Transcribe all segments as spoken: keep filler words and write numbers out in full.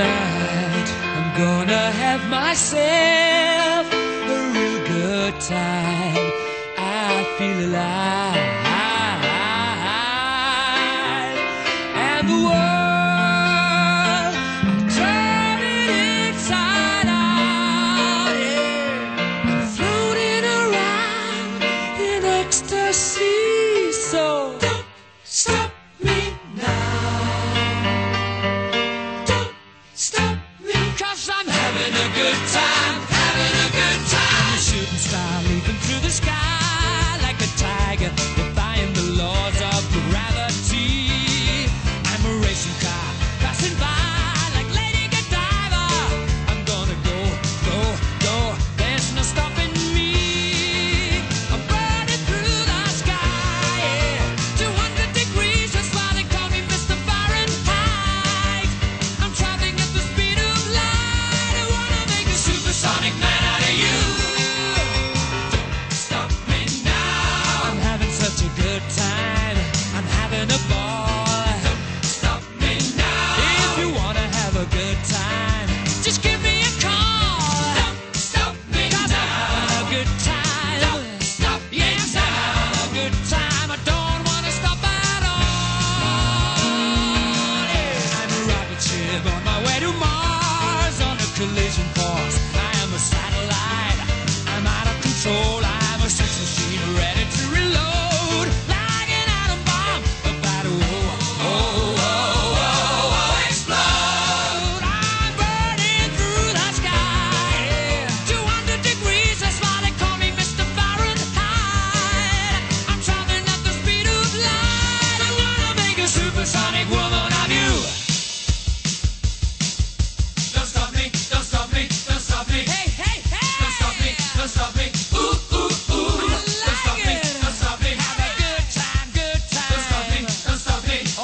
Tonight I'm gonna have myself a real good time. I feel alive, and the world I'm turning inside out, yeah. I'm floating around in ecstasy, so don't stop me now. Don't stop me, 'cause I'm having a good time, having a good time. I'm a shooting star leaping through the sky like a tiger, defying the laws of gravity. I'm a racing car passing by like Lady Godiva. I'm gonna go, go, go, there's no stopping me. I'm burning through the sky, yeah. two hundred degrees, that's why they call me Mister Fahrenheit. I'm traveling at the speed of light. I wanna make a supersonic man out of you. Don't stop me now. I'm having such a good time, I'm having a ball. Don't stop me now. If you wanna have a good time, just give me a call. Don't stop me now. 'Cause I'm having a good time. Don't stop me yes, now. I'm having a good time. I don't wanna stop at all. Yeah. I'm a rocket ship on my way to Mars on a collision course. I am a satellite. I'm out of control. I'm a sex machine ready to reload. Like an atom bomb about to oh, oh, oh, oh, oh, explode. I'm burning through the sky, yeah. two hundred degrees, that's why they call me Mister Fahrenheit. I'm traveling at the speed of light. I wanna make a supersonic woman of you. Don't stop me, don't stop me, don't stop me. Hey, hey, hey. Don't stop me, don't stop me. Ooh, ooh, ooh. Don't stop me, don't stop me. Have a good time, good time. Don't stop me, don't stop me. Oh.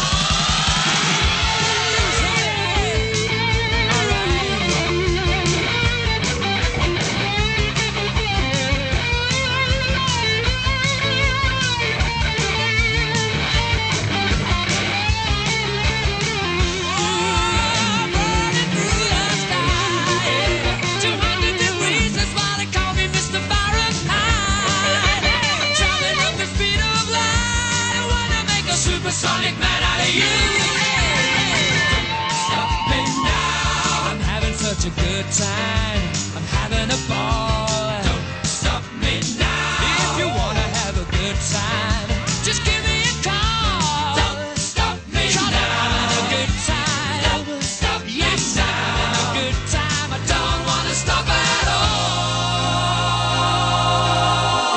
Burning through the sky, two hundred degrees, that's why they call me Mister Fahrenheit. I'm traveling at the speed of light. I wanna make a supersonic man out of you. Stop me now. I'm having such a good time, I'm having a ball. Don't stop me now. If you wanna have a good time, just give me a call. Don't stop me now. 'Cause I'm having a good time. Don't stop yes, I'm having a good time. I don't wanna stop at all.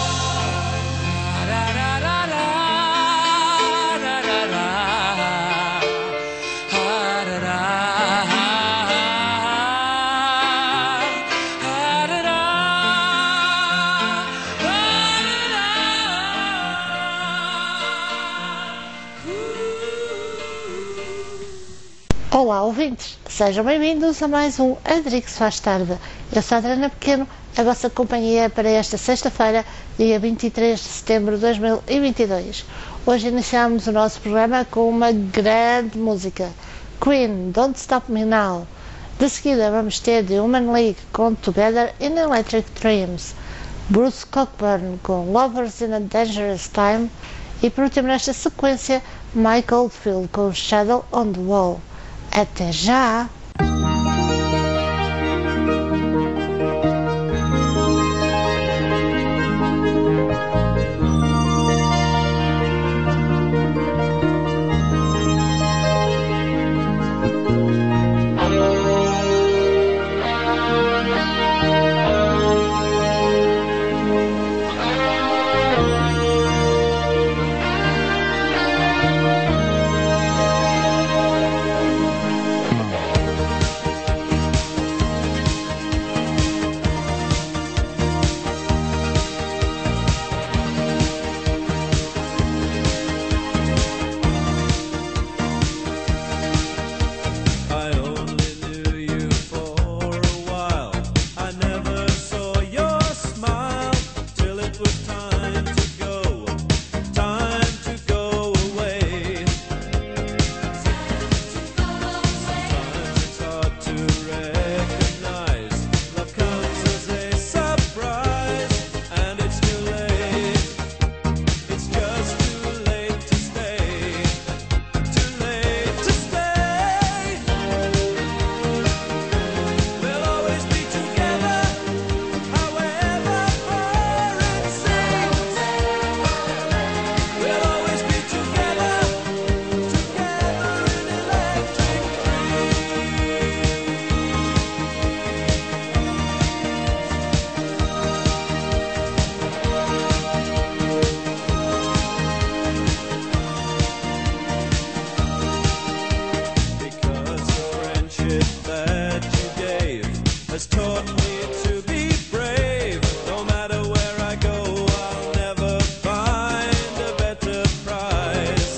Da, da, da, da, da, da, da. Ah, da, da. Ah, da, da. Olá, ouvintes! Sejam bem-vindos a mais um Adrix Faz Tarde. Eu sou a Adriana Pequeno, a vossa companhia para esta sexta-feira, dia vinte e três de setembro de dois mil e vinte e dois. Hoje iniciamos o nosso programa com uma grande música, Queen, Don't Stop Me Now. De seguida vamos ter The Human League com Together in Electric Dreams, Bruce Cockburn com Lovers in a Dangerous Time e, por último nesta sequência, Mike Oldfield com Shadow on the Wall. Até já! has taught me to be brave. No matter where I go, I'll never find a better prize.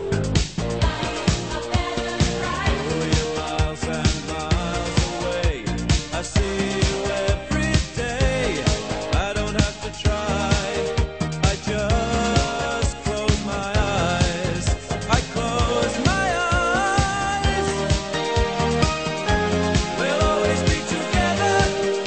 Oh, you're miles and miles away. I see you every day. I don't have to try. I just close my eyes. I close my eyes. We'll always be together.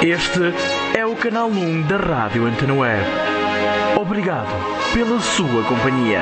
Este é o canal um da Rádio Antena Web. Obrigado pela sua companhia.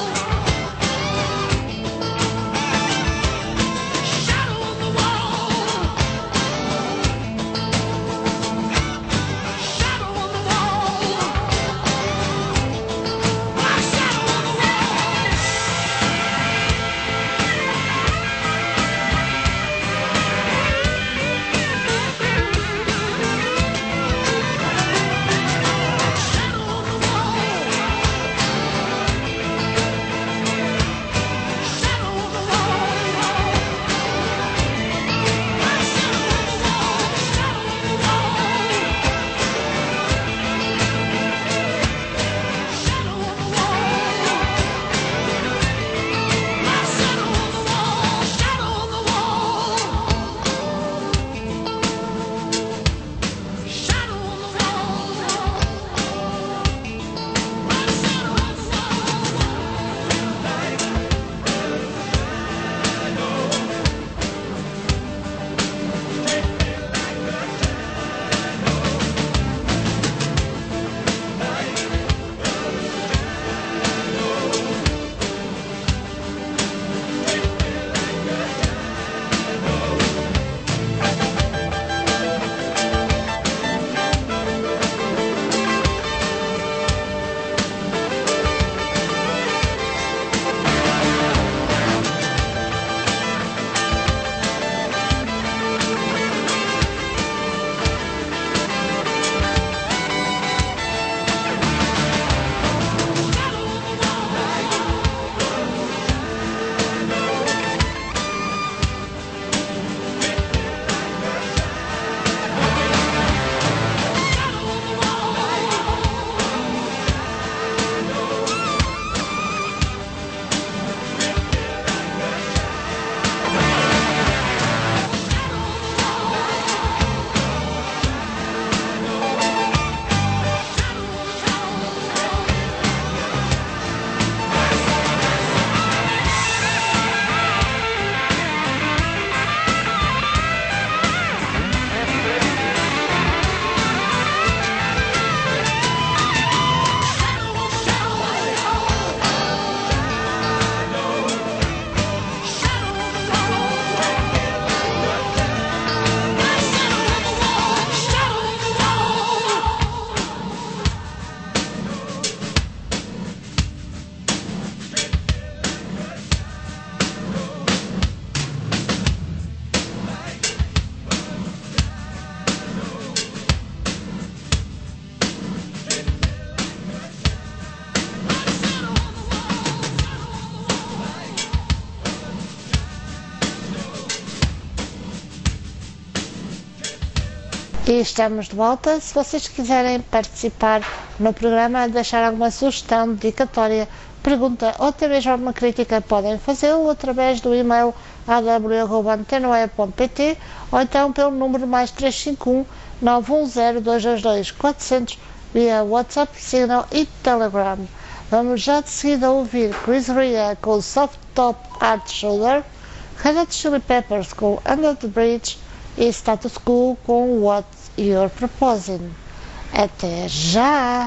Shadow on the wall. E estamos de volta. Se vocês quiserem participar no programa, deixar alguma sugestão, dedicatória, pergunta ou até mesmo alguma crítica, podem fazê-lo através do e-mail a w arroba antena web ponto p t ou então pelo número mais três cinco um, nove um zero, dois dois dois, quatro zero zero via WhatsApp, Signal e Telegram. Vamos já de seguida ouvir Chris Rea com Soft Top Hard Shoulder, Red Hot Chili Peppers com Under the Bridge e Status Quo com What You're Proposing. Até já!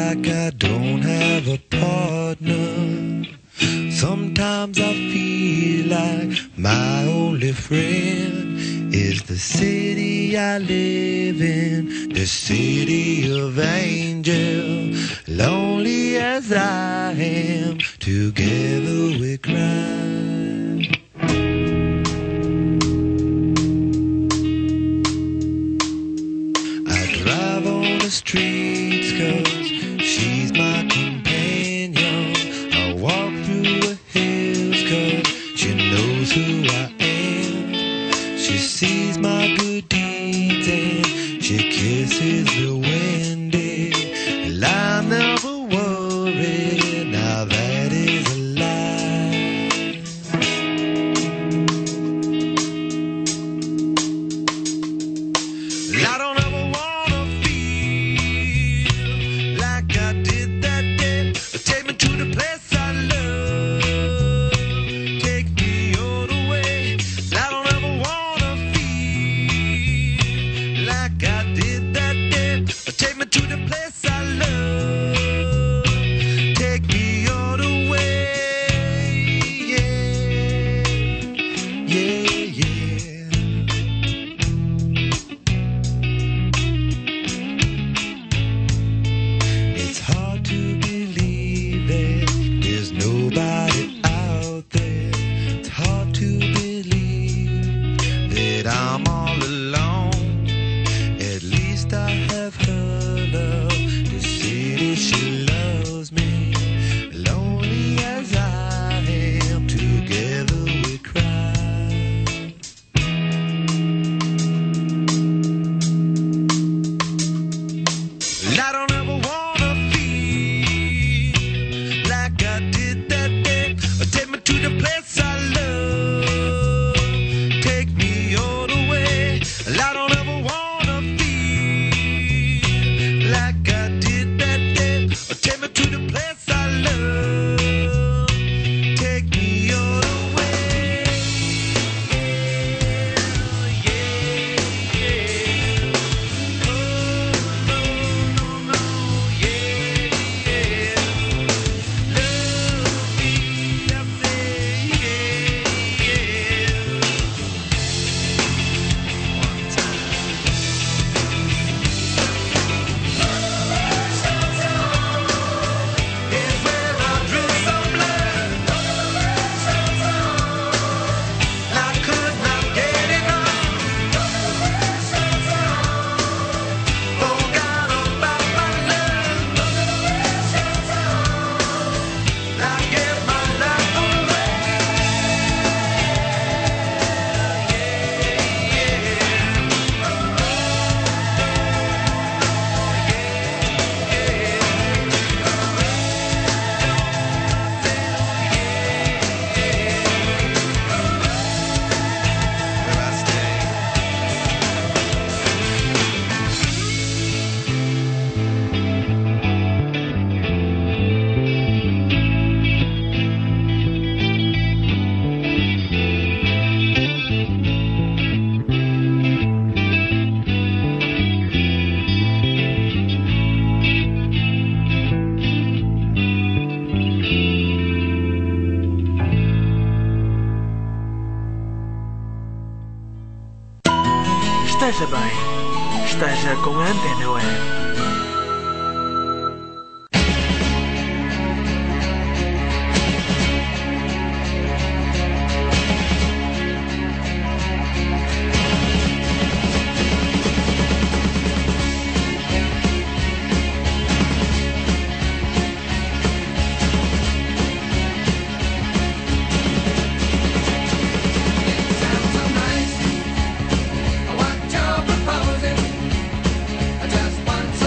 like I don't have a partner. Sometimes I feel like my only friend is the city I live in, the city of angels. Lonely as I am, together we cry. I drive on the streets 'cause she's my companion. I walk through the hills 'cause she knows who I am. She sees my good deeds and she kisses the windy. And I never worry, now that is a lie. I don't ever wanna feel like I did that day. Take me to the place I love. Take me all the way. I don't ever wanna feel like I did that day. Take me to the place I love. Take me all the way. Yeah, yeah, yeah. It's hard to believe that there's nobody out there. It's hard to believe that I'm all alone. At least I have her love. The city, she loves me. Lonely as I am, together we cry. I don't ever wanna feel like I did that day. Take me to the place I love. Take me all the way. I don't ever wanna feel like I did that day. Take me to the place I love. Take me all the way. Yeah, yeah. Oh, no, no, no, yeah, yeah. Love me, I say, yeah, yeah. One time. Is where I drew some blood. I could not get enough. Forgot about my love. I gave my life away. Where I stay. Esteja bem. Esteja com a Antena Web. What you're proposing, just one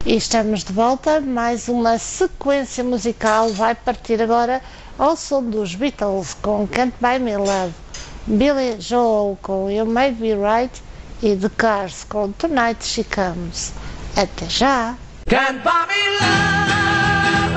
E estamos de volta, mais uma sequência musical vai partir agora ao som dos Beatles com Can't Buy Me Love, Billy Joel com You May Be Right e The Cars com Tonight She Comes. Até já! Can't buy me love,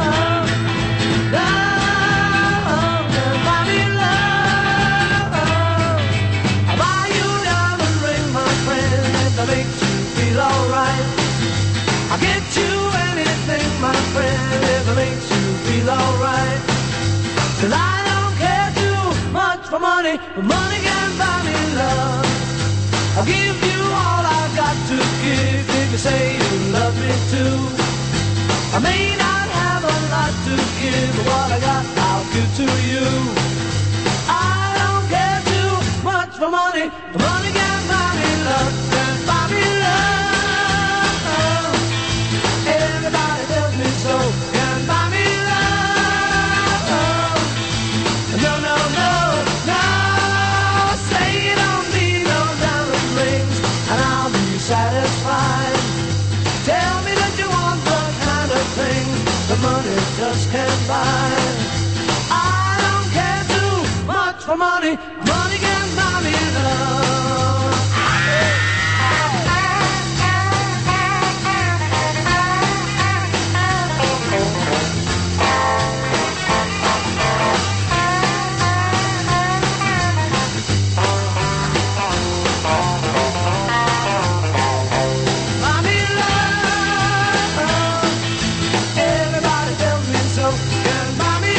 love, can't buy me love. I'll buy you a diamond ring, my friend, if that makes you feel alright. I'll get you anything, my friend, if it makes you feel alright. 'Cause I don't care too much for money, but money can buy me love. I'll give you all I've got to give if you say you love me too. I may not have a lot to give, but what I got I'll give to you. I don't care too much for money, but money can buy me love, can buy me love. Everybody tells me so, can buy me love. No, no, no, no, say you don't need no diamond rings, and I'll be satisfied. Tell me that you want the kind of thing the money just can't buy. I don't care too much for money, money can buy me love. Buy me love. Everybody tells me so. Can buy me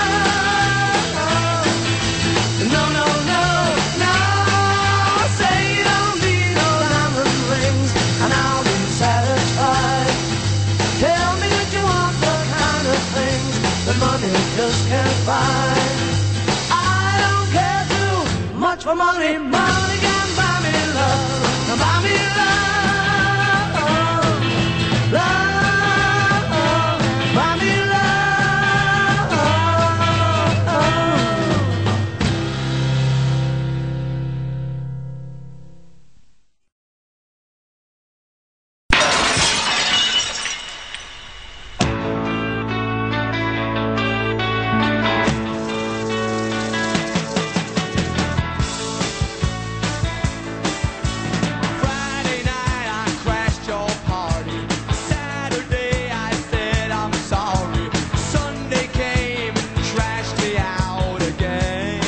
love. No, no, no, no. Say you don't need no diamond rings, and I'll be satisfied. Tell me that you want the kind of things that money just can't buy. I don't care too much for money. Money can buy me love. Now buy me love, love, buy me love. Friday night I crashed your party. Saturday I said I'm sorry. Sunday came and trashed me out again.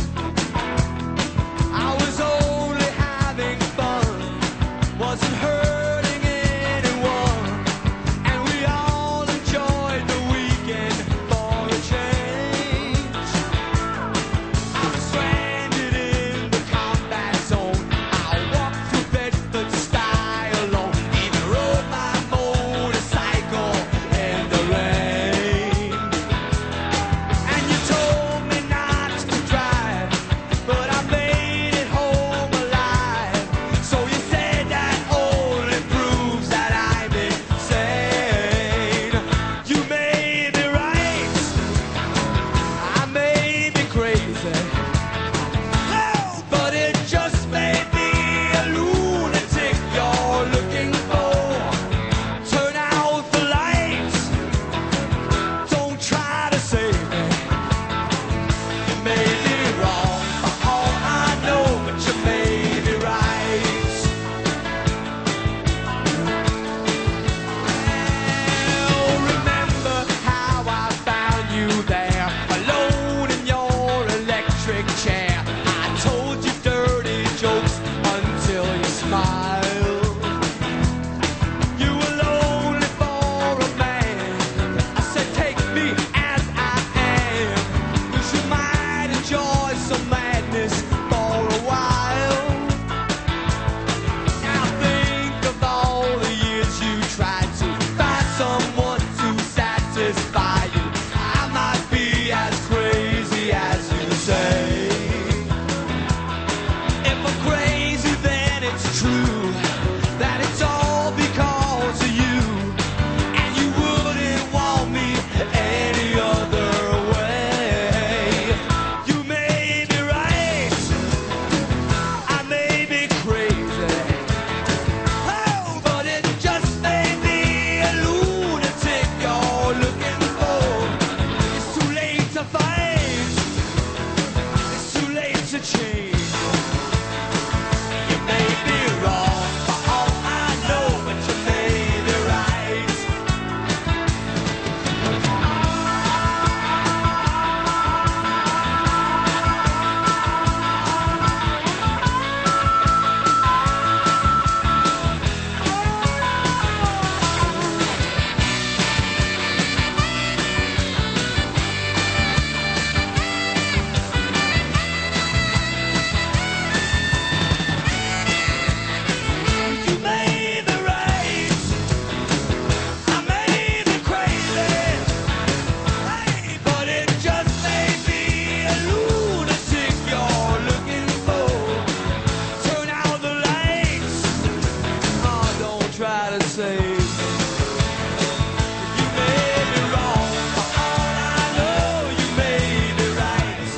I was only having fun, wasn't hurting anyone, and we all enjoyed the weekend for a change. I was stranded in the combat zone. I walked through Bedford style alone. Even rode my motorcycle in the rain. And you told me not to drive, but I made it home alive. So you said that only gotta say. You may be wrong, for all I know, you may be right.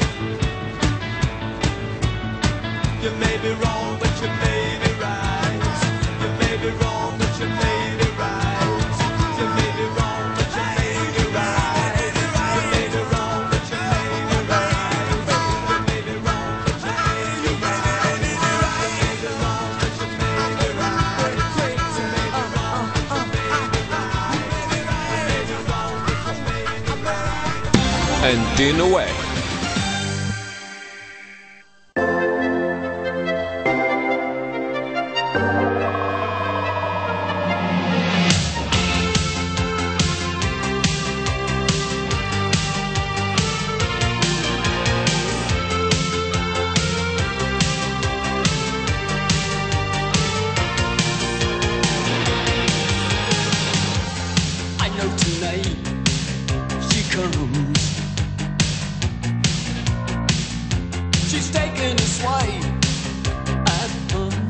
You may be wrong, but you may be right. You may be wrong, but you may be right. You may be wrong, but you may be right. You may be wrong, but you may be right. You may be wrong, but you may be right. You may be wrong, but you may be right. You may be wrong, but you may be right. You may be wrong, but you may be right. Antena Web. I know tonight she comes. She's taking a swipe at fun.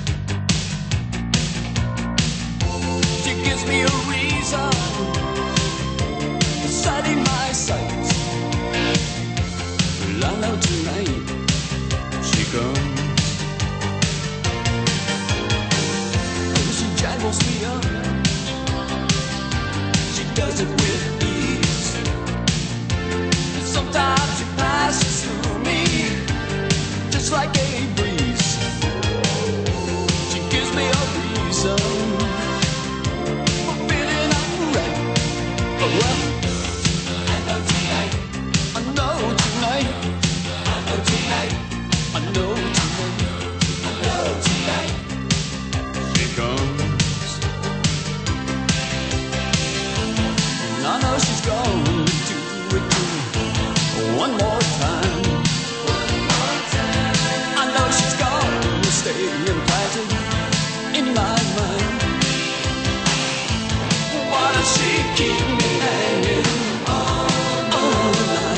She gives me a reason for setting my sights. Well, I know tonight she comes. Oh, she jangles me up. She does it with ease. Sometimes she passes through me just like a breeze. She gives me a reason for feeling alright. Oh well, I know tonight. I know tonight. I know tonight. I know tonight. I know tonight. She comes. And I know she's gonna do it to me one more time. I know she's gonna stay implanted in my mind. Why does she keep me hanging on all night?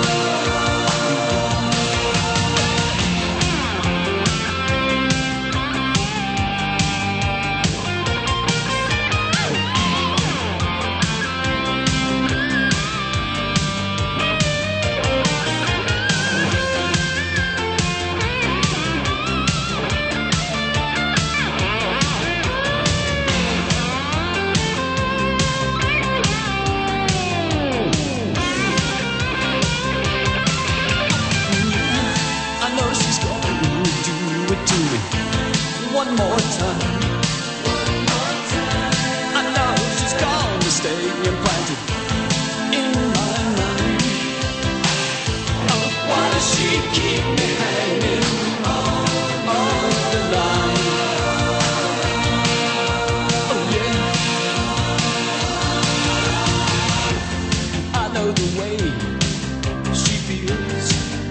I know she's gonna do it to me one more time. I know she's gonna stay implanted in my mind. Oh, why does she keep me hanging on, on the line? Oh yeah, I know the way she feels.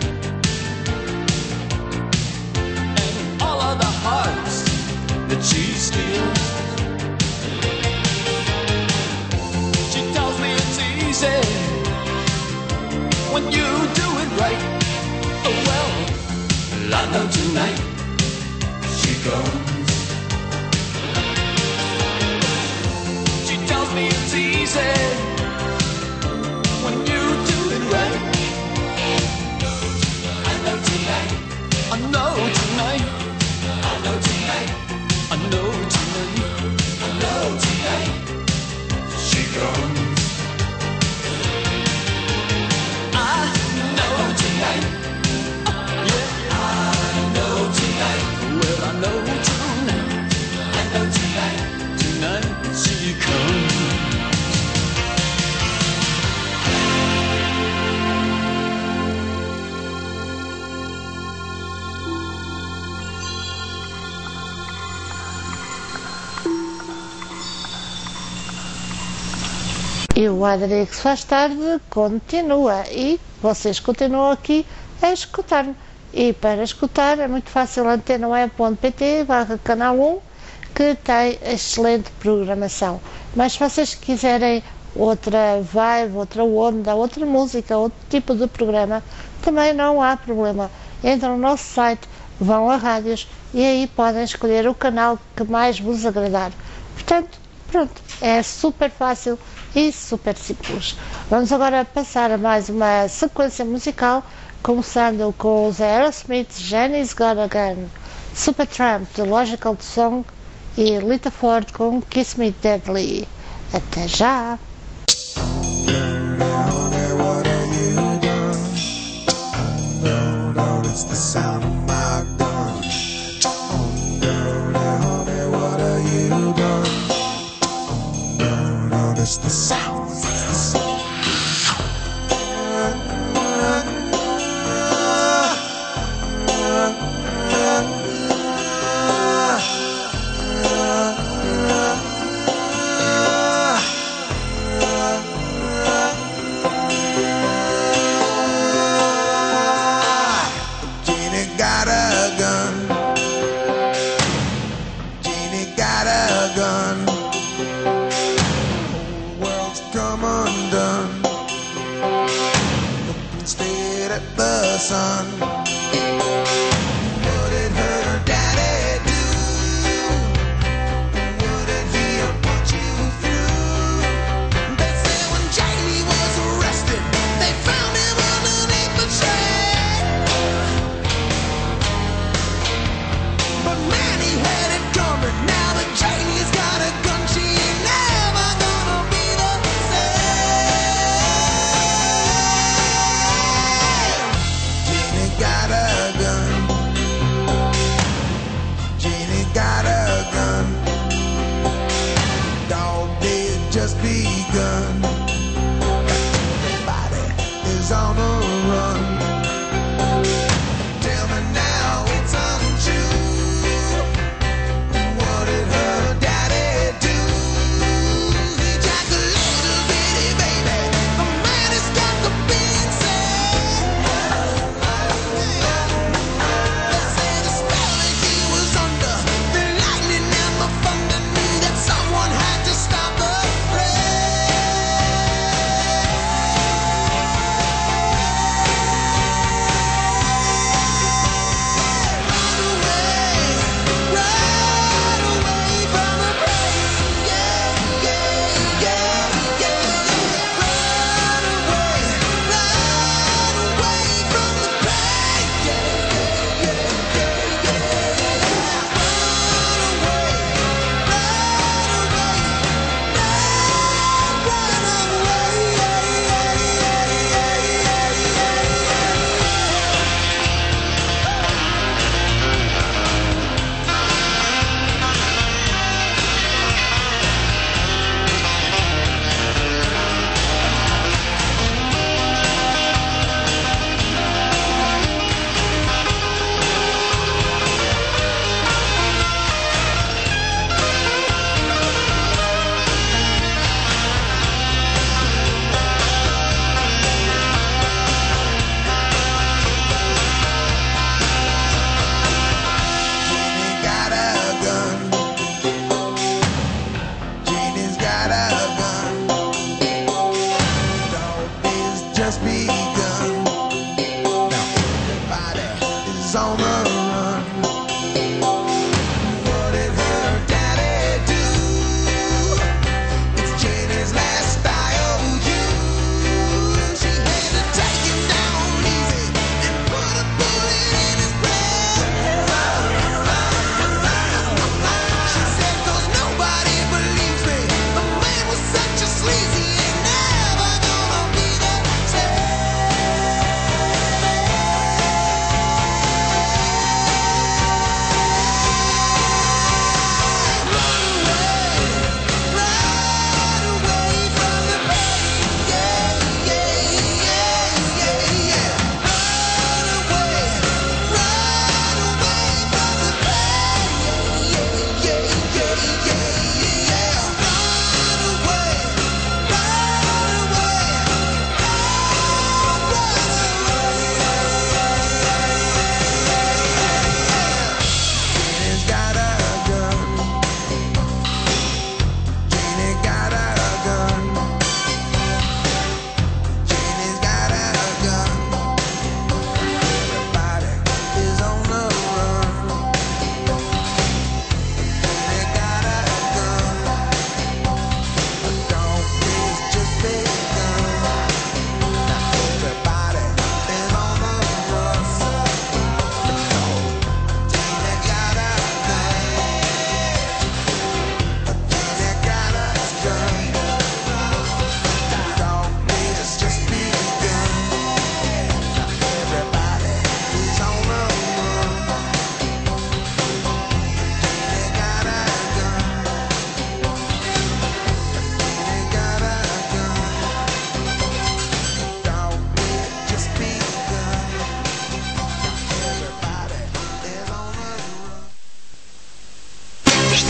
All of the hearts that she steals. She tells me it's easy when you do it right. Oh well, I know tonight she comes. She tells me it's easy when you do it right. I know tonight. I know tonight. I know tonight. I know tonight. I know tonight. She comes. I know tonight. Yeah, I know tonight. Well, I know tonight. I know tonight. Tonight she comes. E o Adrix Faz Tarde continua e vocês continuam aqui a escutar-me. E para escutar é muito fácil, antenaweb.pt barra canal um, que tem excelente programação. Mas se vocês quiserem outra vibe, outra onda, outra música, outro tipo de programa, também não há problema. Entram no nosso site, vão a rádios e aí podem escolher o canal que mais vos agradar. Portanto, pronto, é super fácil e super simples. Vamos agora passar a mais uma sequência musical, começando com os Aerosmith, Jenny's Got a Gun, Supertramp, The Logical Song e Lita Ford com Kiss Me Deadly. Até já! It's the sound, it's the sound. Jeannie got a gun. Jeannie got a gun. Come undone. Looking straight at the sun. What did her daddy do? What did he put you through? They say when Jamie was arrested, they found him underneath the tree. But man, he had it coming. Now that Jamie's got a gun, she ain't never gonna be the got a gun. Jeannie got a gun. Dog days just begun. Everybody is on the run. Tell me now it's untrue. What did her daddy do? He jacked a little bitty baby. The man has got the big said. Someone had to stop the rain.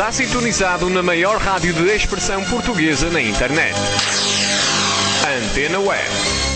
Está sintonizado na maior rádio de expressão portuguesa na internet. Antena Web.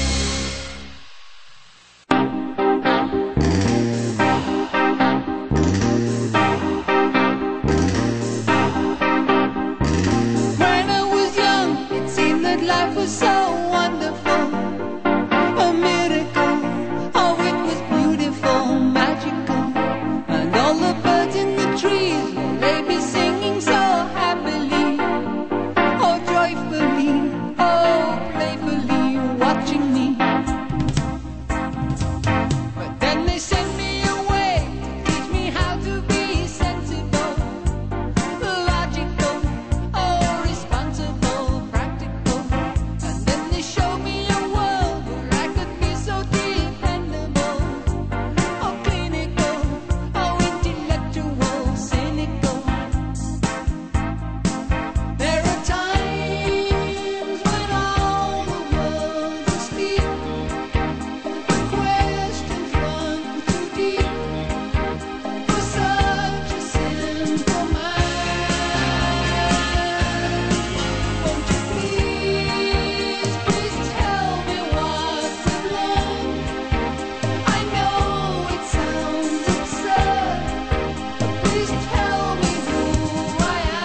When I was young, it seemed that life was so wonderful, a miracle. Oh, it was beautiful, magical, and all the birds in the trees, they be singing so happily, oh joyfully, oh playfully, watching me. But then they sent me away to teach me how to be sensible, logical, oh responsible, practical. And then they showed me a world where I could be so dependable, oh clinical, oh intellectual, cynical. There are times when all the world's asleep, the questions run too deep for such a simple mind. Won't you please, please tell me what you've learned? I know it sounds absurd, but please tell me who I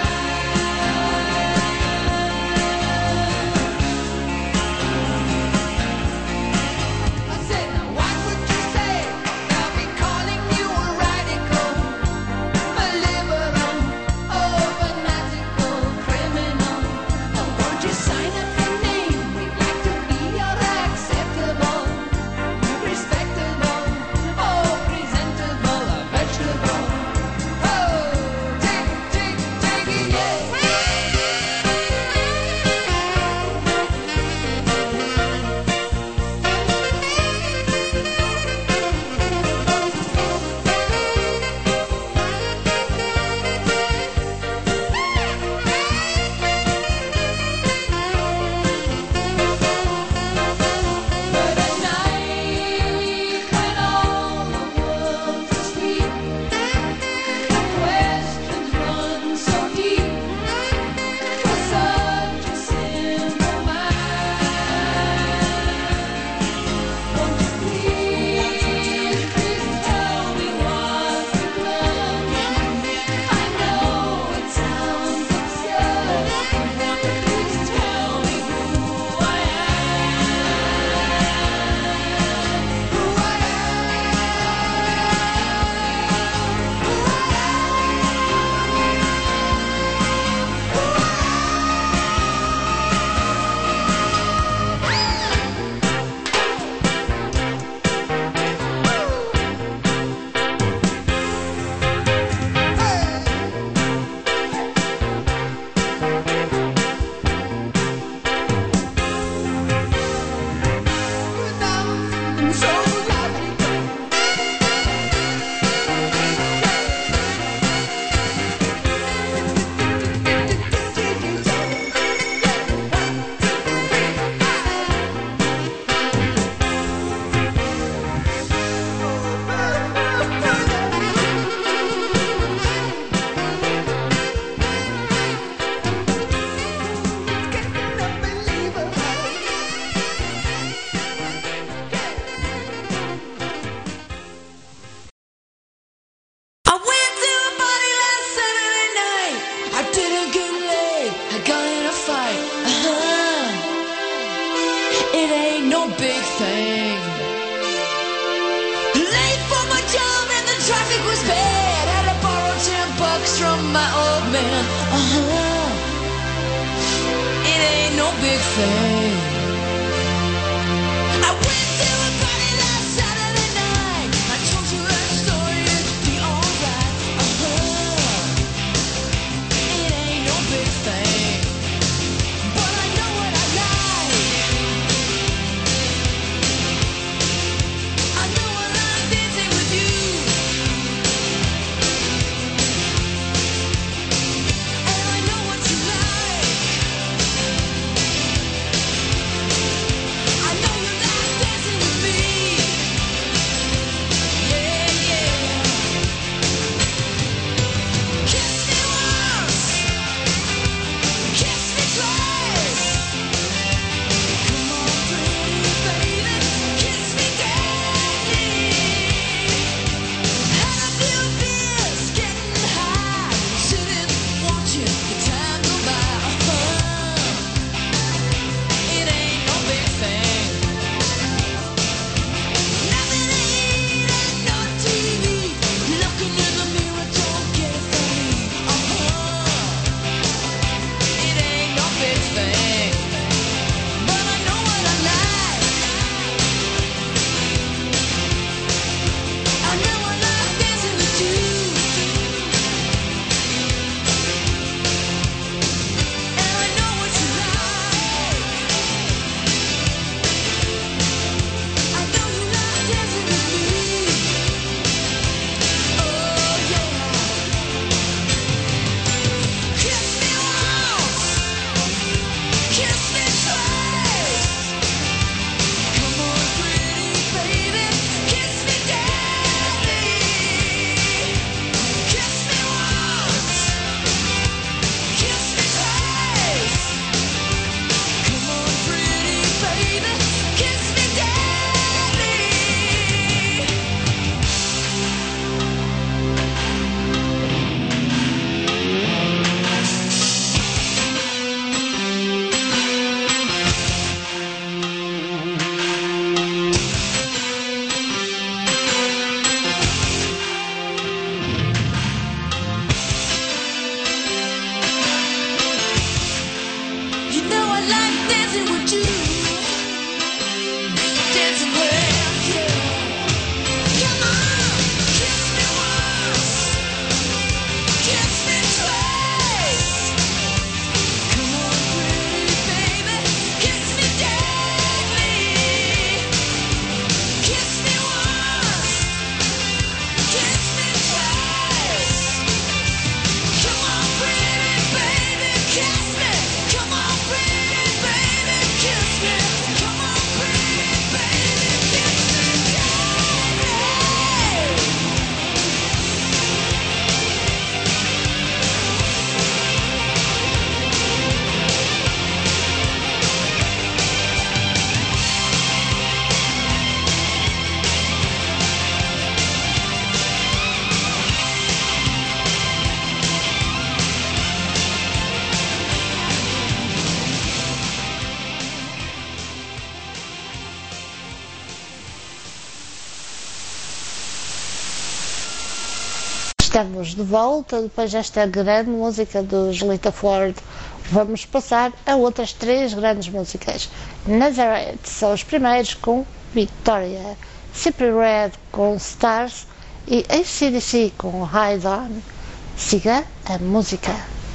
am. I said, now what would you say? They'll be calling you a radical, a liberal, oh fanatical criminal. Oh, won't you sign up your name? We'd like to be your acceptable, respectable, oh presentable, a vegetable. Oh, take, take, take it, yeah. But at night, when all the world's asleep, the questions run so deep for such a simple mind. Won't you please, please tell me what you've learned? I know it sounds absurd, but please tell me who I am. Who I am. So logical. I went to a party last Saturday night. I didn't get laid. I got in a fight. Uh-huh. It ain't no big thing. Late for my job and the traffic was bad. Had to borrow ten bucks from my old man. Uh-huh. It ain't no big thing. I went to a party last Saturday night. I told you that story, it'd be alright. Uh-huh. It ain't no big thing, but I know what I like. I know I like dancing with you, and I know what you like. Estamos de volta depois desta grande música dos Lita Ford. Vamos passar a outras três grandes músicas. Nazareth são os primeiros com Victoria, Cypress Red com Stars e A C D C com Hide On. Siga a música.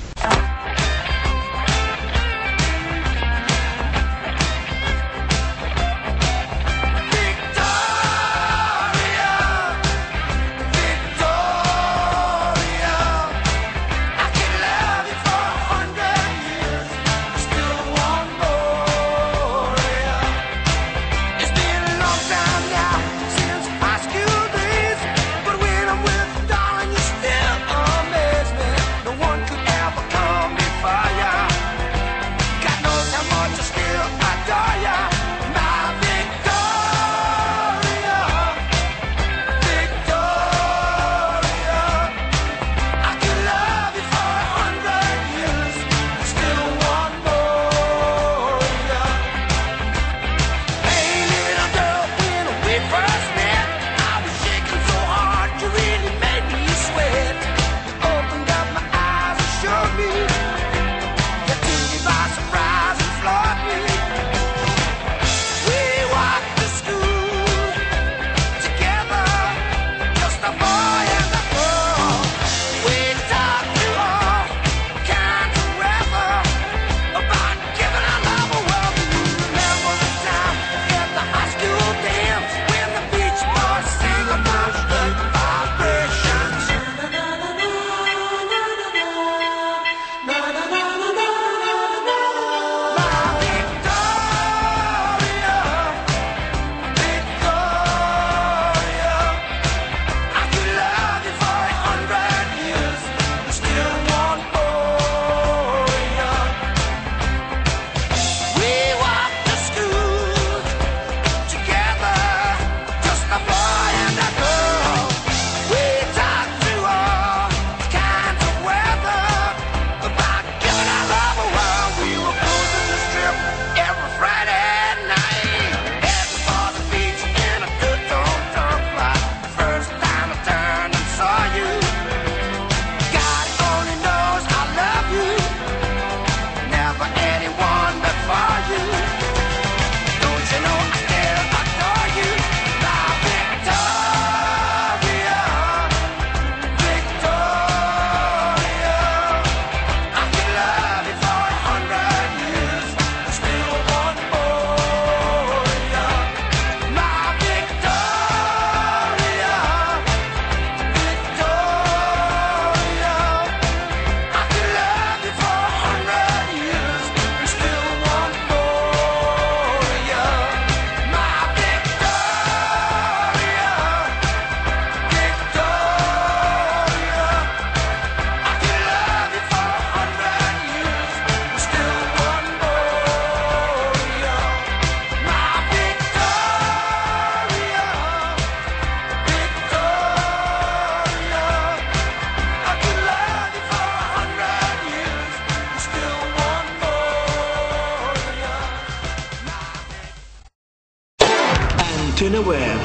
Antena Web,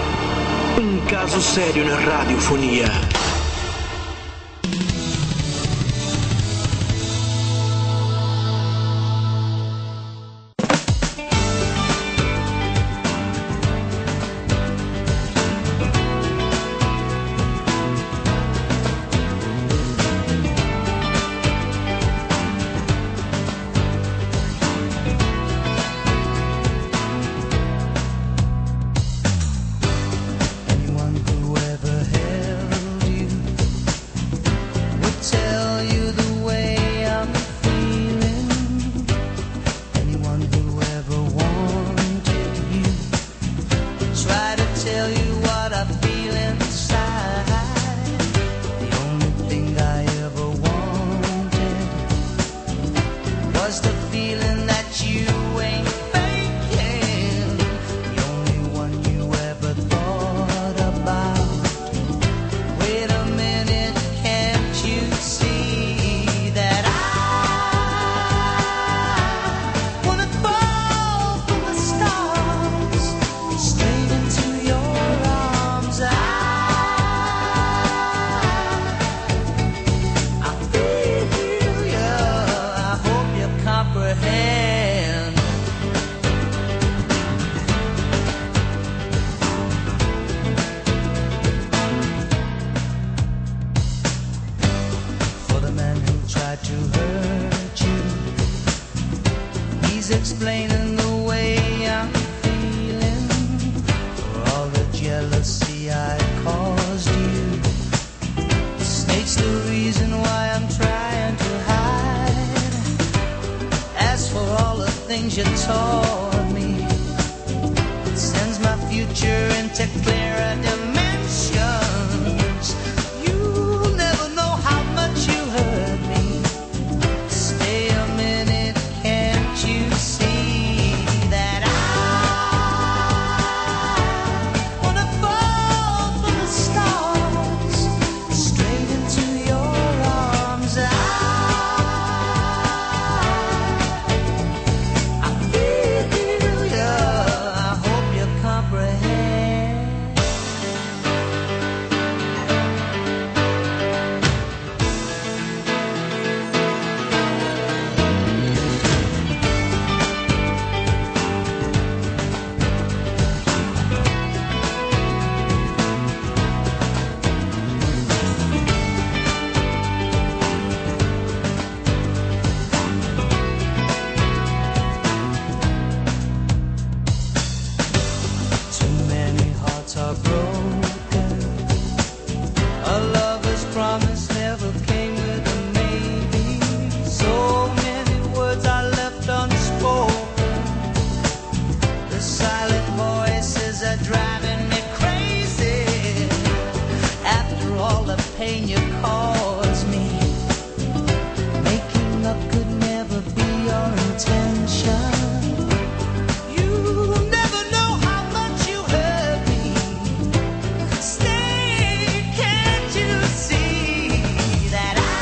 um caso sério na radiofonia. Anyone who ever held you would tell you the way I'm feeling. Anyone who ever wanted you try to tell you what I feel inside. The only thing I ever wanted was the feeling that you ain't faking. The only one you ever thought about. Wait a minute, can't you see that I wanna fall from the stars straight into your arms? I needs explaining the way I'm feeling. For all the jealousy I caused you. Snake's the reason why I'm trying to hide. As for all the things you taught me, it sends my future into clearer dimensions. You'll never know how much you hurt me. Stay a minute, can't you see that I wanna fall from the stars straight into your arms? I, I feel ya. I hope you comprehend. Too many hearts are broken. A lover's promise never came with a maybe. So many words are left unspoken. The silent voices are driving me crazy. After all the pain you caused me, making up could never be your intention. You'll never know how much you hurt me. Stay, can't you see that I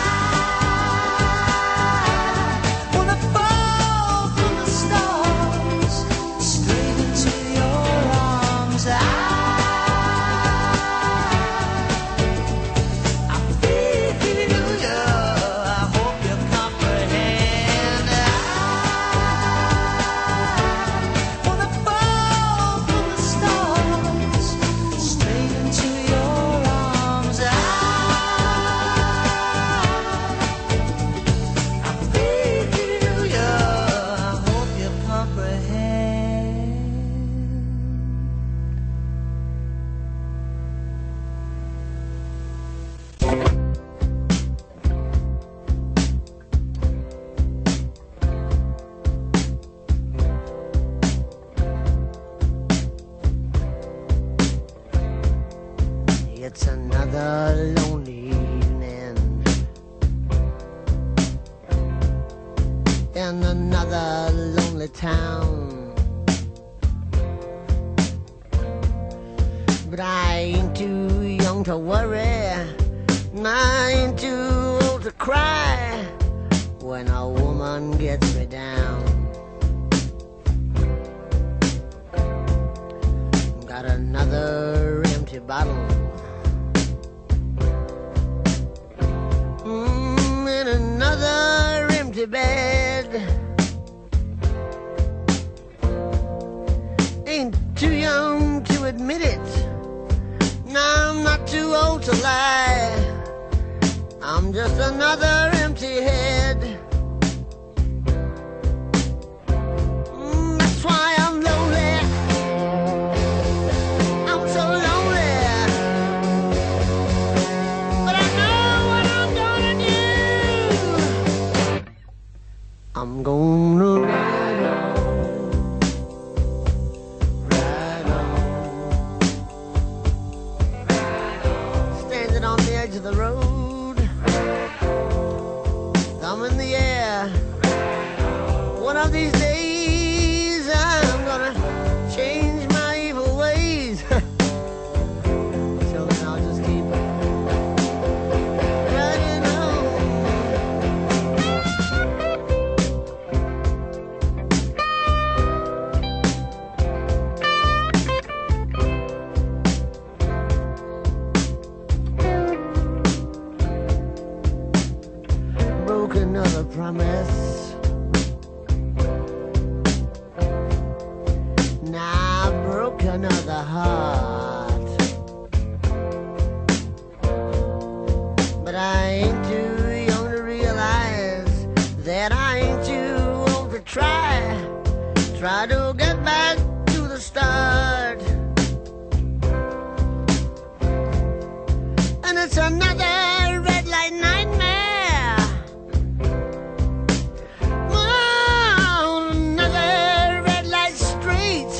wanna fall from the stars straight into your arms? I, I feel ya. I hope you comprehend. I wanna fall from the stars straight into your arms. I, I feel ya. I hope you comprehend. It's another lonely evening in another lonely town, but I ain't too young to worry, and I ain't too old to cry when a woman gets me down. Got another empty bottle. Mm, in another empty bed. Ain't too young to admit it. Now I'm not too old to lie. I'm just another empty head. Mm, that's why I'm lonely. I'm so lonely. But I know what I'm gonna do. I'm gonna ride on, ride on, standing on the edge of the road, thumb in the air. One of these days I'm gonna change my evil ways. Till then I'll just keep riding on. Broke another promise. Now I broke another heart. But I ain't too young to realize that I ain't too old to try, try to get back to the start. And it's another red light nightmare. Oh, another red light street.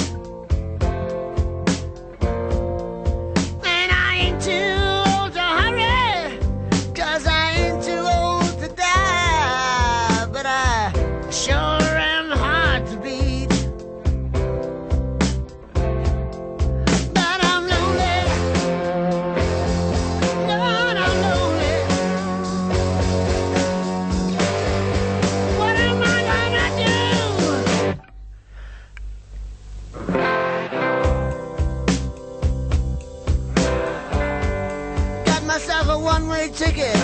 And I ain't too old to hurry, 'cause I ain't too old to die. But I sure am hard to beat. But I'm lonely. God, I'm lonely. What am I gonna do? Got myself a one-way ticket.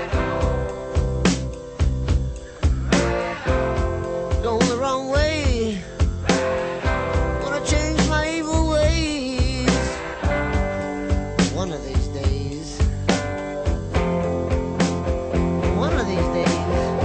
Going the wrong way. Gonna change my evil ways. One of these days. One of these days.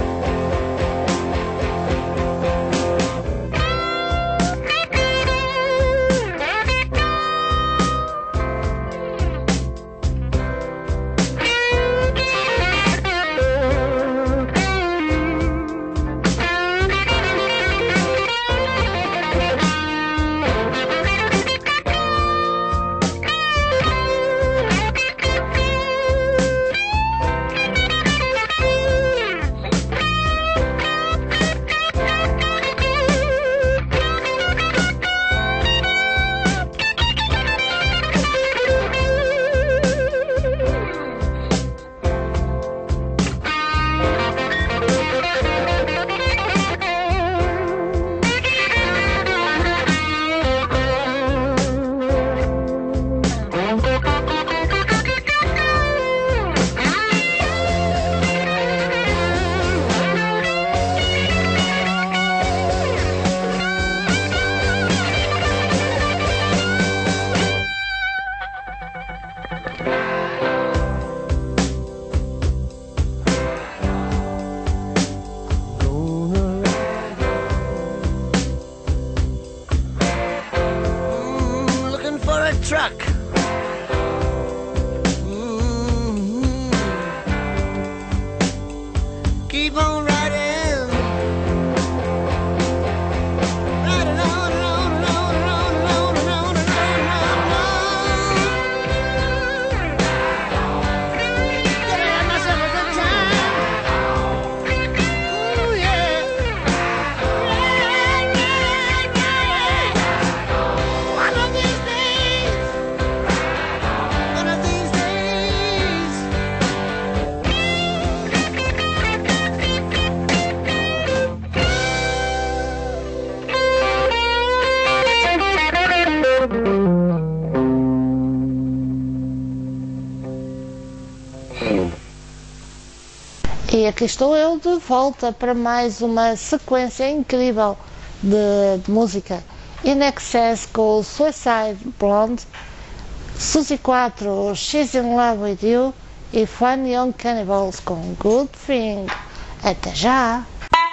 Mm, looking for a truck. Mm, keep on riding. Riding on and on and on and on and on and on and on and on. Gonna have myself a good time. Ooh, yeah. Yeah, yeah, yeah. One of these days. One of these days. E aqui estou eu de volta para mais uma sequência incrível de, de música. In Excess com Suicide Blonde, Suzy quatro, She's in Love with You e Fun Young Cannibals com Good Thing. Até já!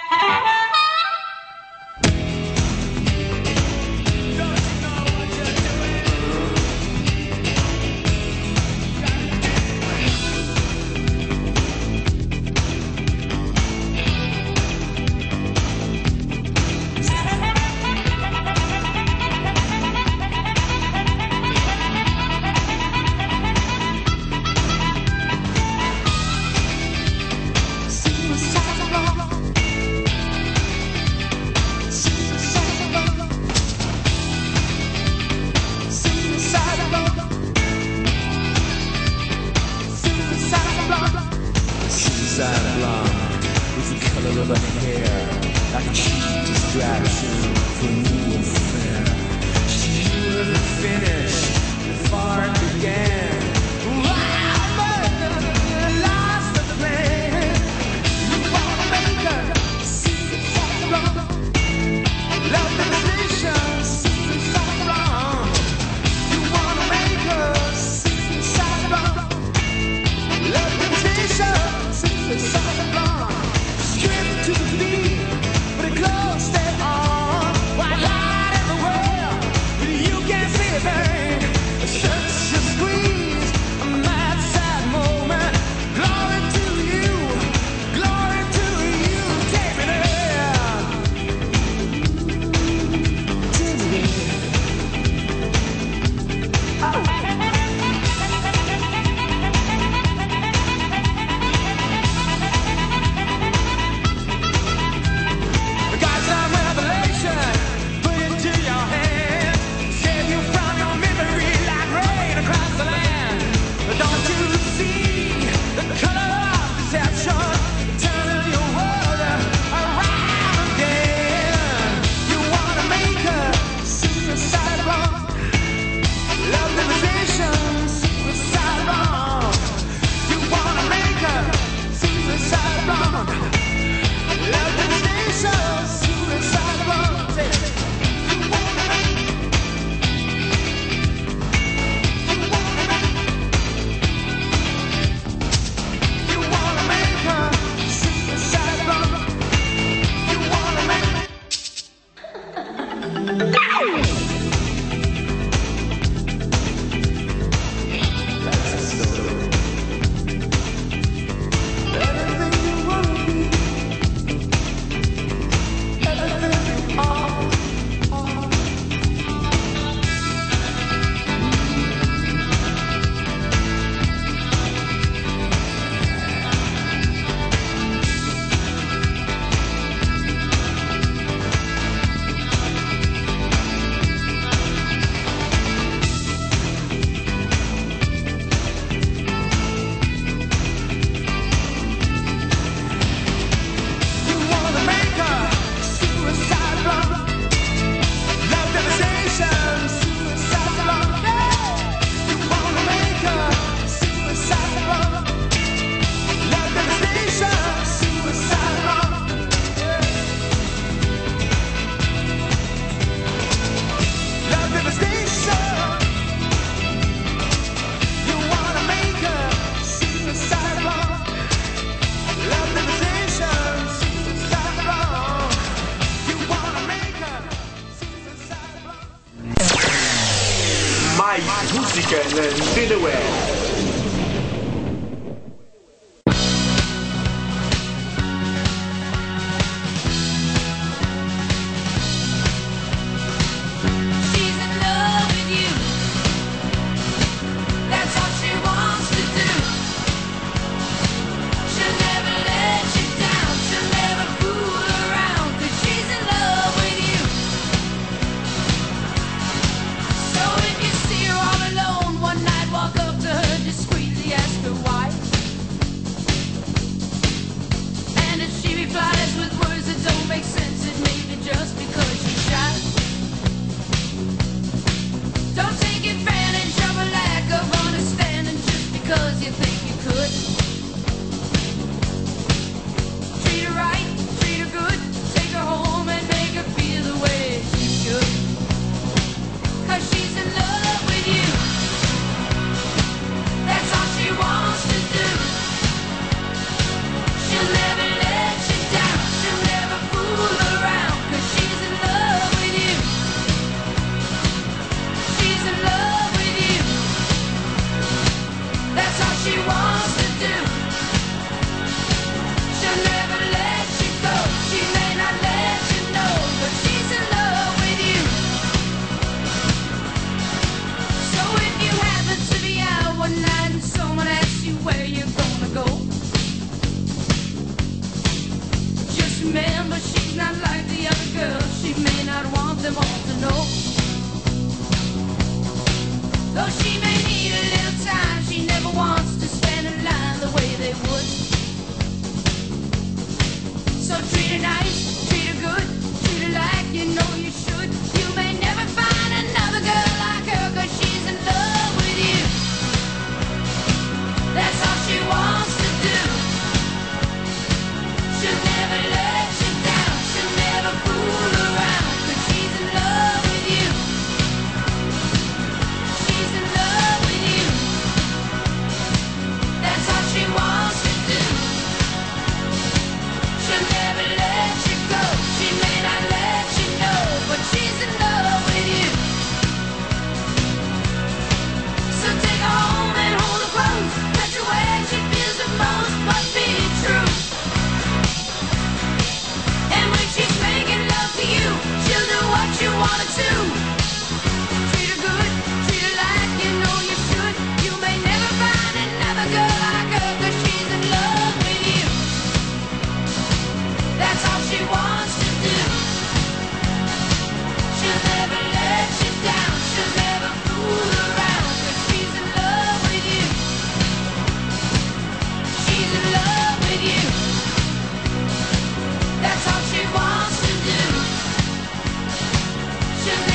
Suicide blonde is the color of her hair, like a cheap distraction for new affair. She wouldn't finish before it began. Wow, but lost the plan. You wanna make her suicide blonde, love the decision, suicide blonde. You wanna make her suicide blonde, love the decision. Suicide blonde, straight to the beat, but it Música na Antena Web. She's in love with you. That's all she wants to do. She'll never let you down. She'll never fool around. 'Cause she's in love with you. So if you see her all alone one night, walk up to her discreetly, ask her why. And if she replies with words that don't make sense, it may be just because she's shy. Don't take advantage of a lack of understanding just because you think you could. Treat her right, treat her good, take her home and make her feel the way she should. 'Cause she's in love with you. That's all she wants to do. She'll never let you down. She'll never fool around. 'Cause she's in love with you. She's in love with you. That's all she wants to do. She'll never let you go. She may not let you know, but she's in love with you. So if you happen to be out one night and someone asks you where you're gonna go, just remember she's not like the other girls. She may not want them all to know. Though she may need a little time, she never wants to stand in line the way they would. So treat her nice, treat her good, treat her like you know you should. You may never find another girl like her, 'cause she's in love with you. That's all she wants to do. She'll never let you down. She'll never fool around. 'Cause she's in love with you. She's in love with you. That's all she wants to do. She'll never let you go. She may not let you know, but she's in love with you. So take her home and hold her close. Touch her where she feels the most, but be true. And when she's making love to you, she'll do what you want her to. Treat her good, treat her like you know you should. You may never find another girl like her, 'cause she's in love with you. That's all she wants to do. She'll never let you down. She'll never fool around. 'Cause she's in love with you. She's in love with you. That's all she wants to do. She'll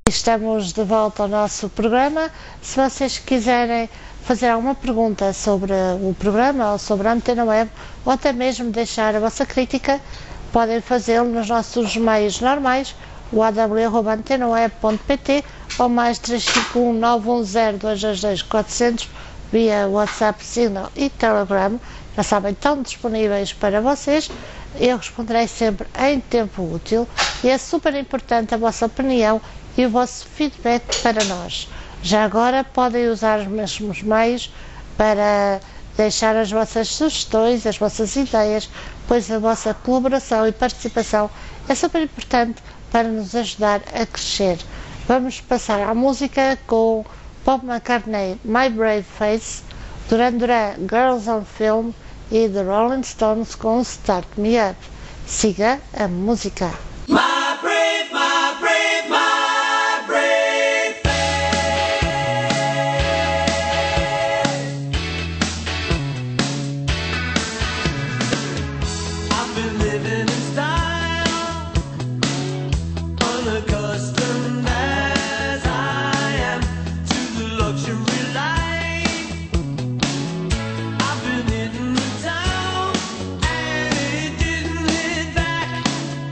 Estamos de volta ao nosso programa. Se vocês quiserem fazer alguma pergunta sobre o programa ou sobre a Antena Web, ou até mesmo deixar a vossa crítica, podem fazê-lo nos nossos meios normais, o a w arroba antena web ponto p t ou mais três cinco um nove um zero dois dois dois quatro zero zero via WhatsApp, Signal e Telegram. Já sabem, estão disponíveis para vocês. Eu responderei sempre em tempo útil e é super importante a vossa opinião e o vosso feedback para nós. Já agora podem usar os mesmos meios para deixar as vossas sugestões, as vossas ideias, pois a vossa colaboração e participação é super importante para nos ajudar a crescer. Vamos passar à música com Paul McCartney, My Brave Face, Duran Duran, Girls on Film e The Rolling Stones com Start Me Up. Siga a música. My brave, my brave, my brave I've been living in style, unaccustomed as I am to the luxury life. I've been hitting the town and it didn't hit back.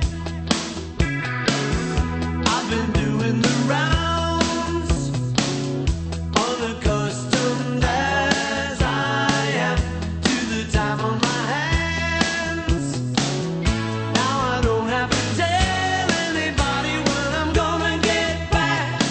I've been doing the rounds, unaccustomed as I am to the time on my hands. Now I don't have to tell anybody when I'm gonna get back.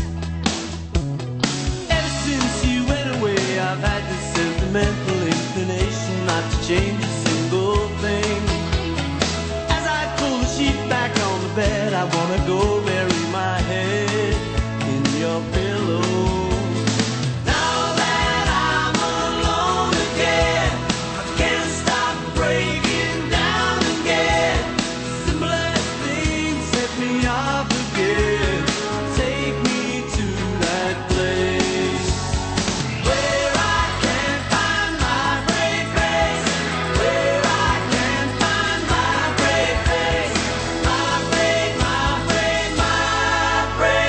Ever since you went away, I've had this sentimental inclination not to change a single thing. As I pull the sheet back on the bed, I wanna go bury my head in your pillow. Now that I'm alone again, I can't stop breaking down again. Simplest things set me off again. Take me to that place where I can find my brave face, where I can find my brave face, my brave, my brave, my brave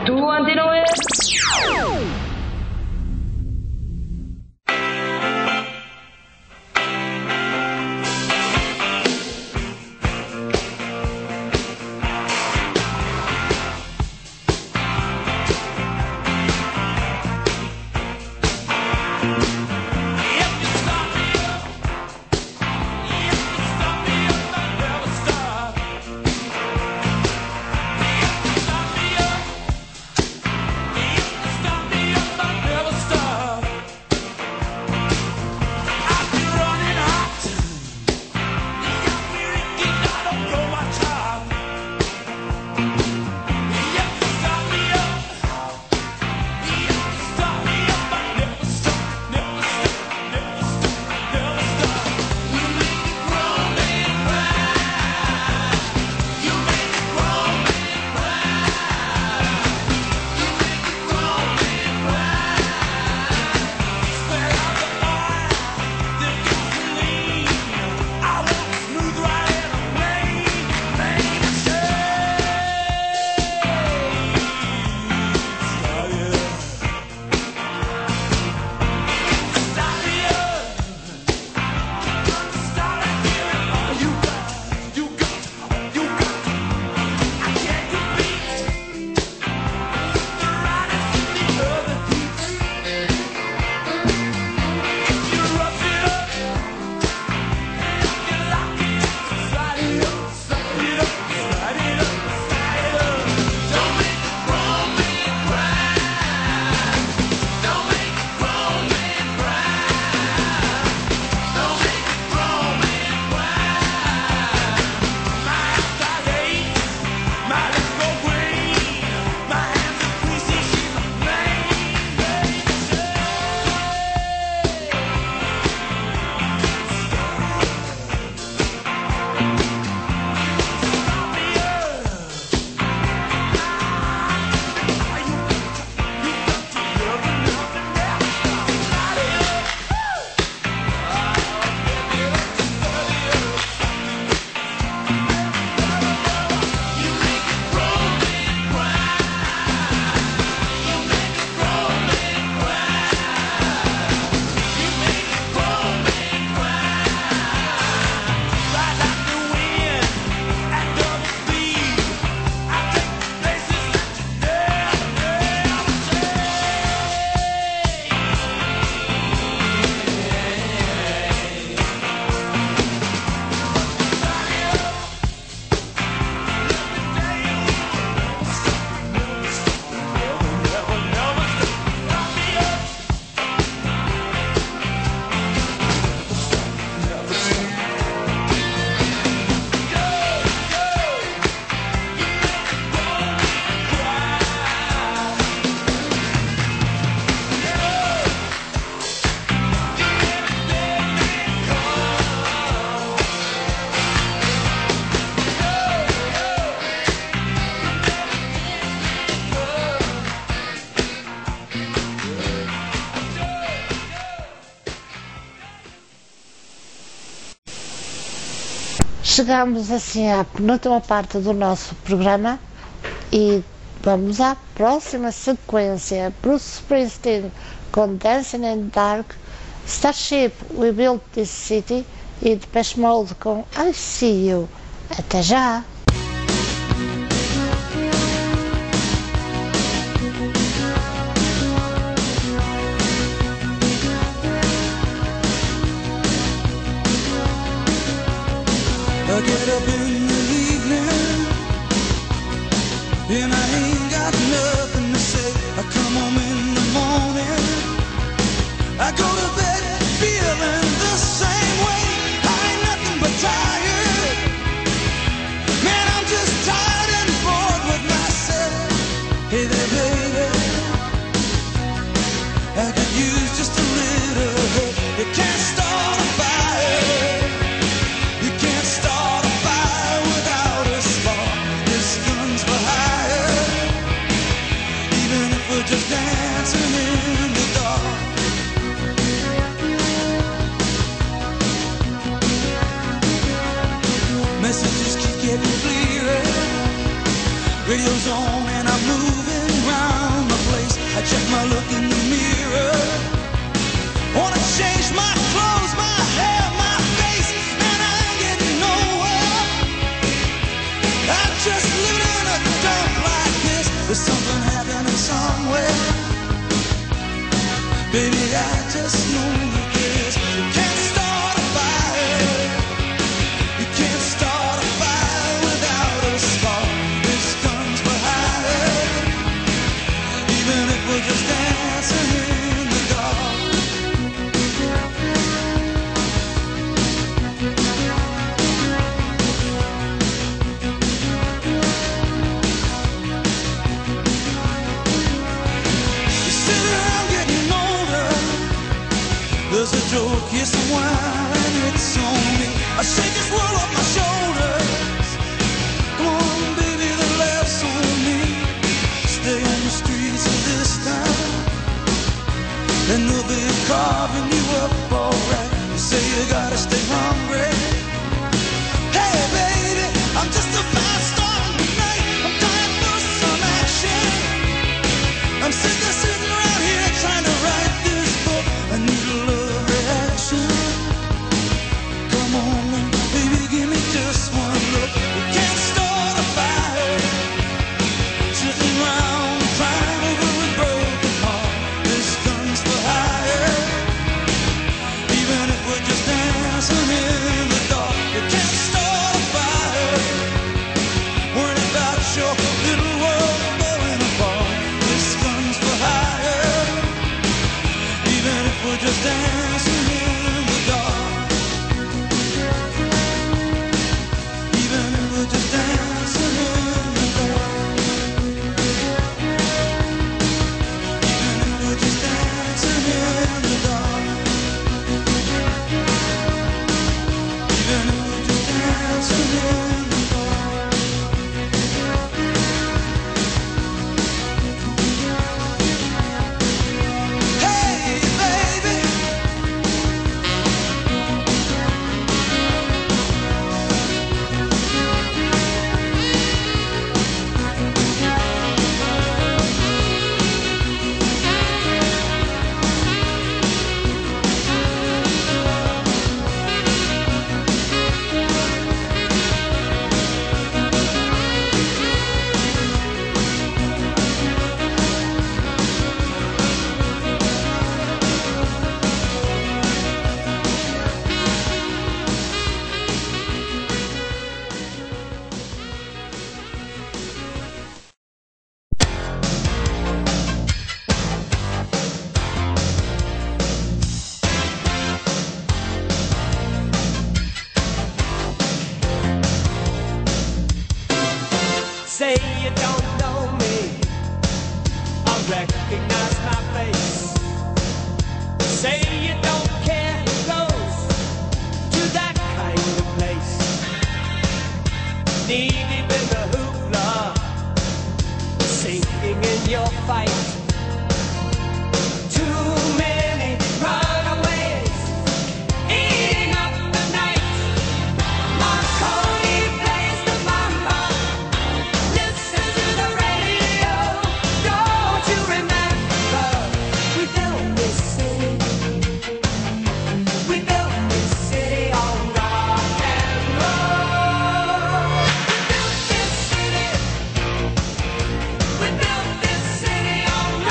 Tu, Antena Web. Chegamos assim à penúltima parte do nosso programa e vamos à próxima sequência. Bruce Springsteen com Dancing in the Dark, Starship, We Built This City e Depeche Mode com I See You. Até já! I get up in the evening and I ain't got nothing to say. I come home in the morning, I go to bed feeling the same way. I ain't nothing but tired, man, I'm just tired and bored with myself. Hey there baby, I could use just a little help. You can't start a fire, you can't start a fire without a spark. This gun's for hire, even if we're just dancing in the dark. Messages keep getting clearer, radio's on and I'm moving round. I just lived in a dump like this. There's something happening somewhere. Baby, I just know this. You can't start a fire. You can't start a fire without a spark. This gun's for hire. Even if we're just dancing in the dark. You sit around getting older. There's a joke, yes, a wine, it's on me. I shake this world off my shoulders. Come on, baby, the laughs on me. Stay on the streets of this town, and they'll be carving you up alright. You say you gotta stay hungry. Hey, baby, I'm just a fast star tonight. I'm dying for some action. I'm sick of sitting around here trying to write this book. I need a love reaction. Come on, baby, give me just one look. You can't start a fire sitting around crying over a broken heart. This gun's for hire. Even if we're just dancing in the dark, you can't start a fire. Worrying about your little world falling apart. This gun's for hire. Even if we're just dancing in the dark. Even if we're just dancing in the dark. Even if we're just dancing in the dark. Even if we're just dancing in the dark. Hey, baby. Say you don't know me, I recognize my face. Say you don't care who goes to that kind of place. Knee deep in the hoopla, sinking in your fight. Too many runaways, eating up the night. Marconi plays the mambo. Listen to the radio. Don't you remember? We built this city. We built this city on rock and roll. We built this city. We built this city on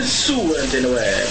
sua Antena Web.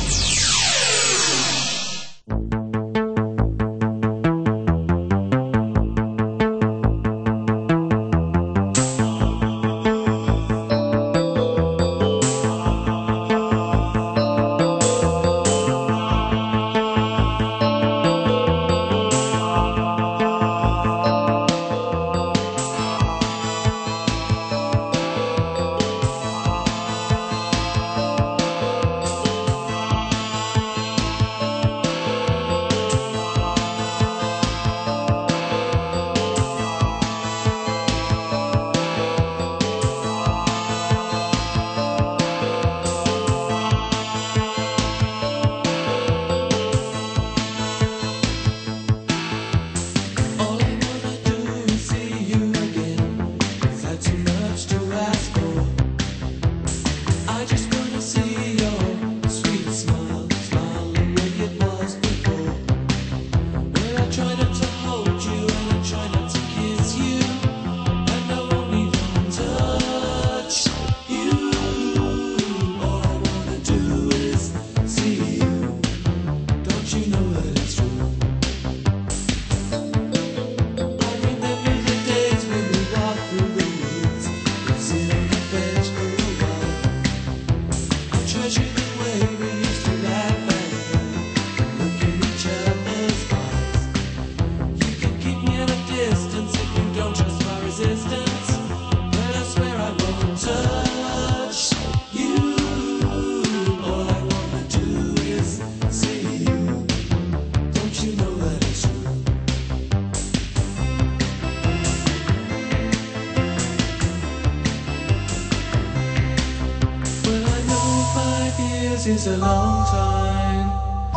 Is a long time,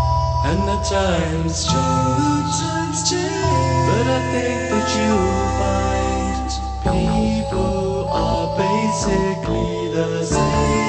and the times change. But I think that you'll find people are basically the same.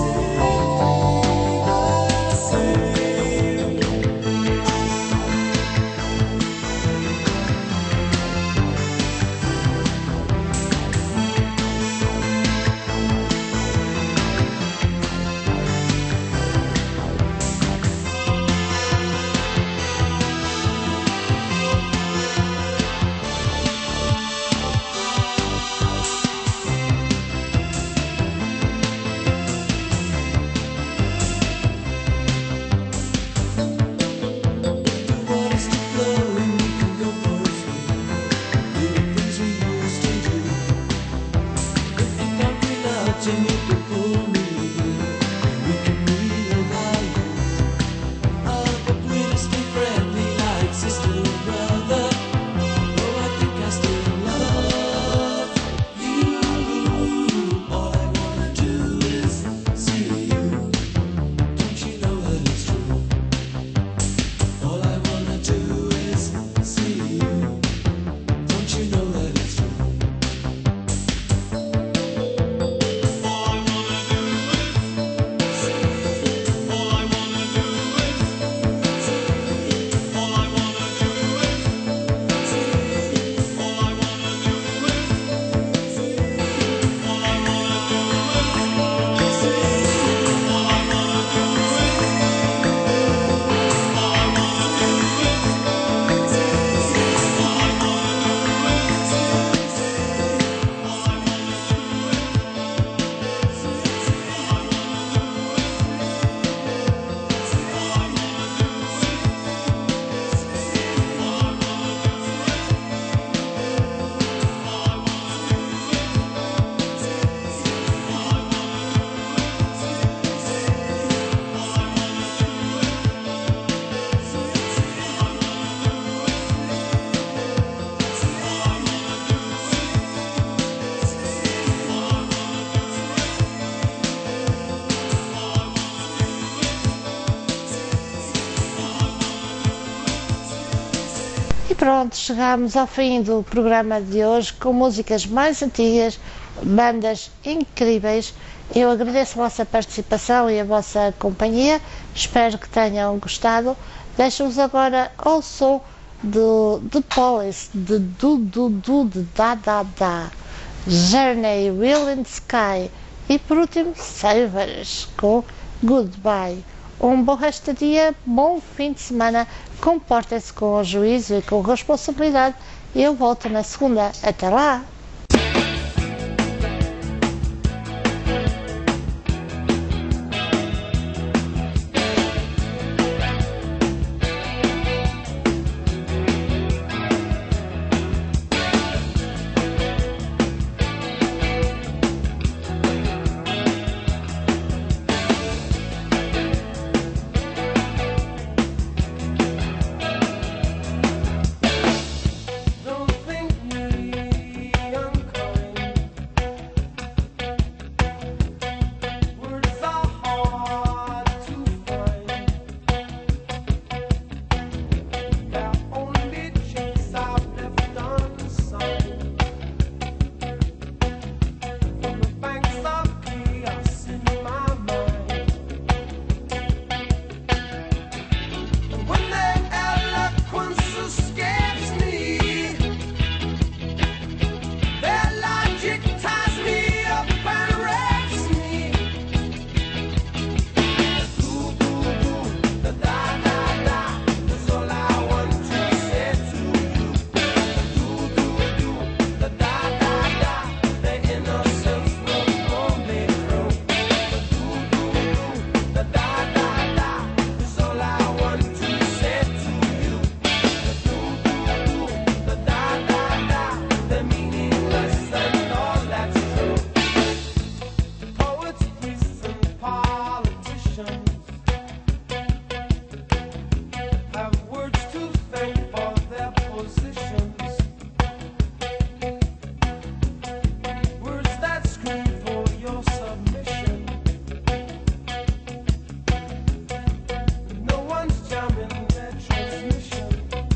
E pronto, chegamos ao fim do programa de hoje com músicas mais antigas, bandas incríveis. Eu agradeço a vossa participação e a vossa companhia, espero que tenham gostado. Deixo-vos agora ao som do The Police, de Du Du Du, de Da Da Da, Journey, Will in the Sky e por último Savers com Goodbye. Um bom resto de dia, bom fim de semana, comportem-se com juízo e com responsabilidade. Eu volto na segunda. Até lá! Don't think me unkind. Words are hard to find. They're only checks I've left unsigned. From the banks of chaos in my mind. And when their eloquence escapes me, their logic ties me up and wrecks me. Do, do, do, da, da, da, da, that's all I want to say to you. Do, do, do, da, da, da, da, the innocence will pull me through. Do, do, do, da, da, da, da, that's all I want to say to you. Do, do, do, da, da, da, da, the meaningless and all that's true. Poets, priests, and politicians have words to thank for their positions. Words that scream for your submission. No one's jamming their transmission.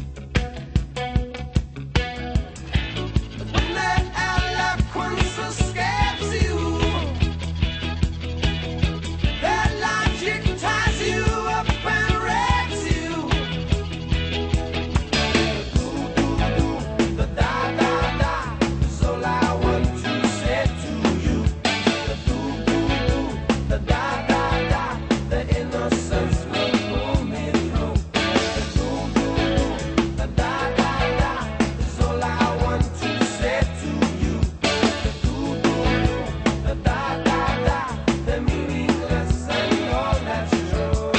When their eloquence escapes you, their logic ties you up and wrecks you. Do, do, do, da, da, da, da, that's all I want to say to you. Do, do, do, da, da, da, da, the innocence will pull me through. Do, do, do, da, da, da, da, that's all I want to say to you. Do, do, do, da, da, da, da, the meaningless and all that's true.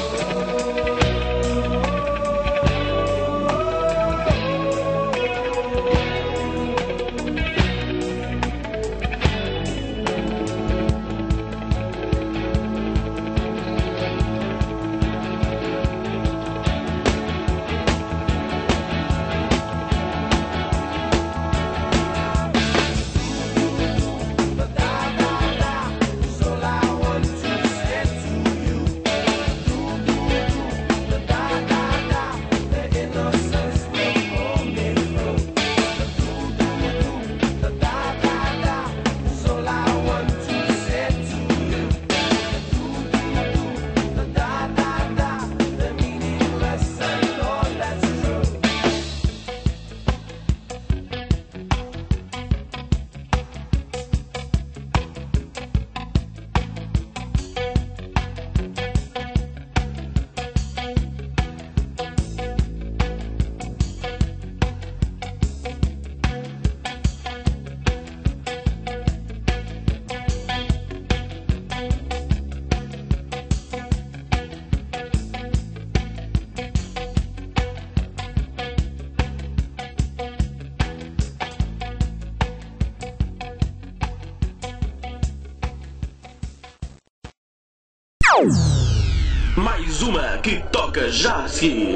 Da, da, da, da, that's all I want to say to you. Do, do, do, da, da, da, da, the innocence will pull me through. Do, do, do, da, da, da, da, that's all I want to say to you. Do, do, do, da, da, da, da, the meaningless and all that's true. Mais uma que toca já a seguir.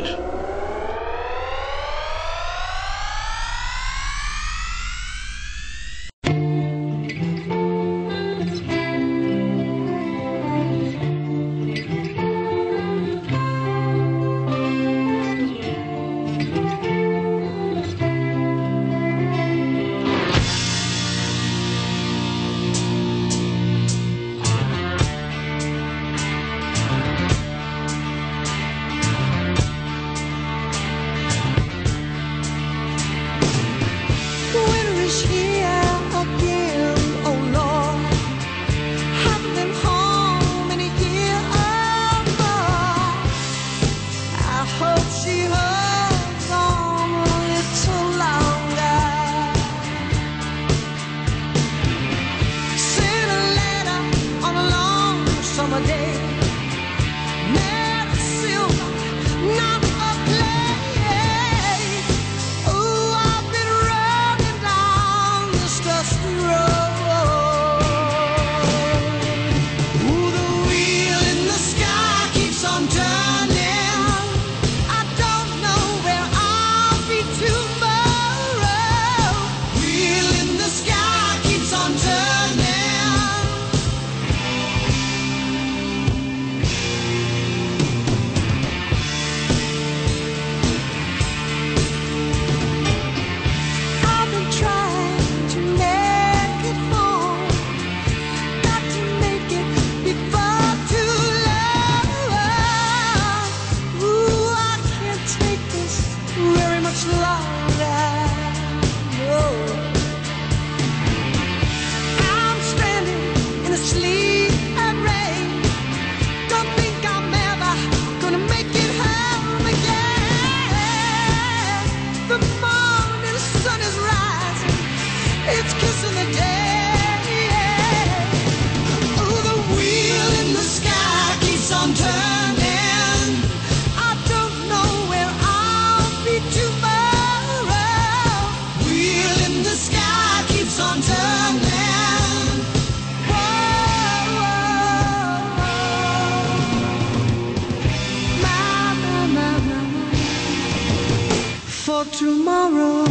for tomorrow.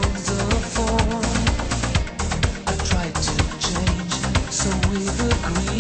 so we've agreed.